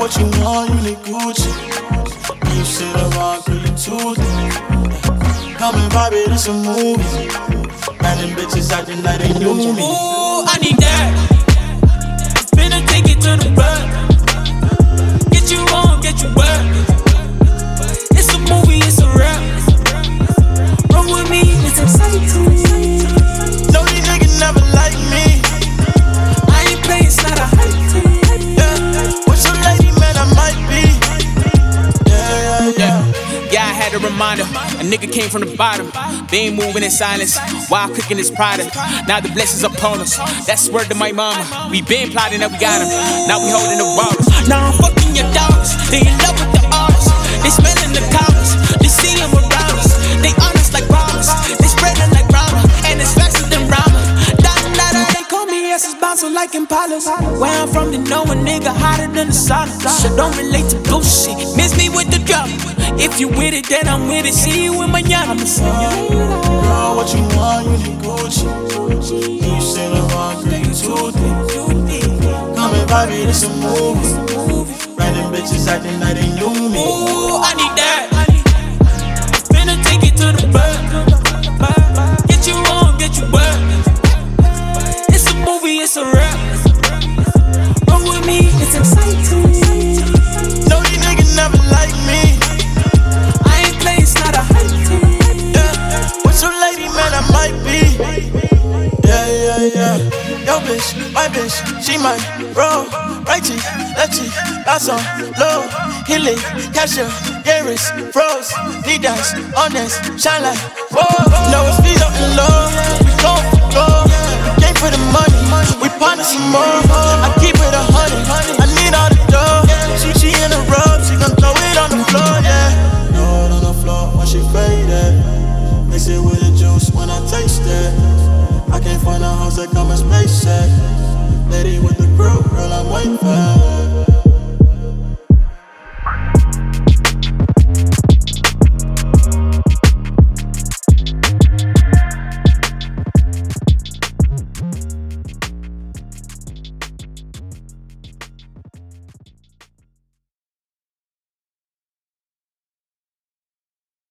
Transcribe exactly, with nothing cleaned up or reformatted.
what you want, you need Gucci. You sit around through your tooth. Come and vibe it, it's a movie. Random bitches acting like they knew me. Ooh, I need that. Finna take it to the back. Get you on, get you wet. It's a movie, it's a rap. Roll with me, it's exciting. No, these niggas never like me. I ain't playing, it's not a hype team. Yeah, what's your lady, man, I might be. Yeah, yeah, yeah. Yeah, I had to remind her, a nigga came from the bottom. They ain't moving in silence while cooking his product. Now the blessings upon us. That's word to my mama. We been plotting that we got him. Now we holding the walls. Now I'm fucking your dogs. They in love with the artists. They smelling the columns. They see them around us. They honest like promise. They spreading like Rama. And it's faster than Rama. Da da da. They call me as it's bouncing like Impalas. Where I'm from, they know a nigga hotter than the sauna. So don't relate to bullshit. Miss me with the drama. If you with it, then I'm with it. See you in my yama. Girl, what you want, you need Gucci. You sit around through your tooth. Come and vibe it, it's a movie. Random bitches acting like they knew me. Ooh, I need that. Finna take it to the back. Get you on, get you wet. It's a movie, it's a rap. Roll with me, it's exciting. No, these niggas never like me. I ain't playing, it's not a hype team. Yeah, what's your lady, man, I might be. Yeah, yeah, yeah. Yo, bitch, my bitch, she my bro. Right cheek, left cheek, that's on low. Hilly, cashier, Garris, froze. Need dance, honest, shine like whoa. No, it's feet up and low. We gon' for gold. We came for the money, we partner some more. I